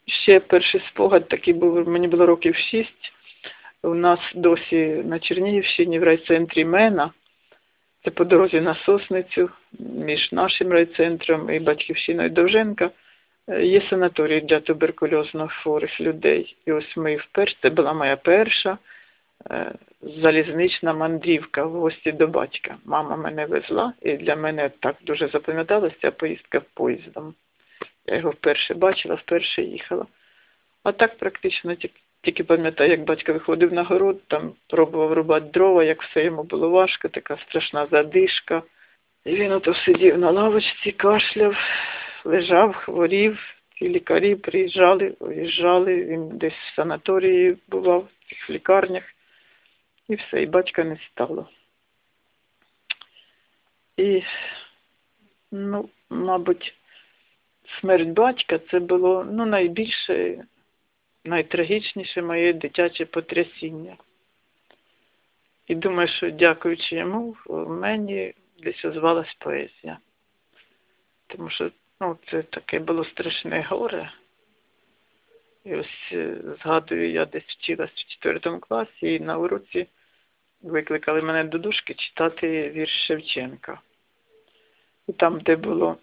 ще перший спогад такий був, мені було років 6. У нас досі на Чернігівщині в райцентрі Мена, це по дорозі на Сосницю, між нашим райцентром і батьківщиною Довженка, є санаторій для туберкульозно хворих людей. І ось ми вперше, це була моя перша залізнична мандрівка в гості до батька. Мама мене везла, і для мене так дуже запам'яталася ця поїздка поїздом. Я його вперше бачила, вперше їхала. А так практично тільки пам'ятаю, як батько виходив на город, там пробував рубати дрова, як все йому було важко, така страшна задишка. І він ото сидів на лавочці, кашляв, лежав, хворів. Ті лікарі приїжджали, уїжджали, він десь в санаторії бував, в цих лікарнях. І все, і батька не стало. І, мабуть, смерть батька це було найбільше, найтрагічніше моє дитяче потрясіння. І думаю, що дякуючи йому, в мені десь озвалась поезія. Тому що це таке було страшне горе. І ось згадую, я десь вчилась в 4 класі і на уроці викликали мене до дошки читати вірш Шевченка. І там, де було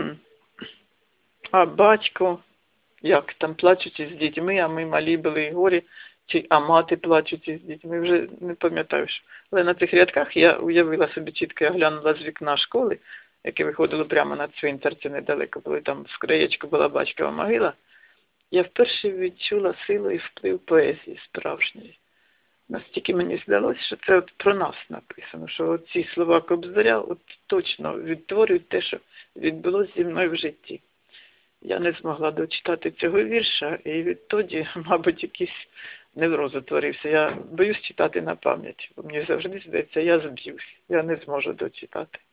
«А батько, як там плачуть із дітьми, а ми малі були і горі», чи «А мати плачуть із дітьми», вже не пам'ятаю. Але на цих рядках я уявила собі чітко, я глянула з вікна школи, яке виходило прямо на цвинтар, це недалеко, коли там в краєчку була батькова могила. Я вперше відчула силу і вплив поезії справжньої. Настільки мені здалося, що це про нас написано, що ці слова Кобзаря точно відтворюють те, що відбулося зі мною в житті. Я не змогла дочитати цього вірша, і відтоді, мабуть, якийсь невроз утворився. Я боюсь читати на пам'ять, бо мені завжди здається, я зб'юсь, я не зможу дочитати.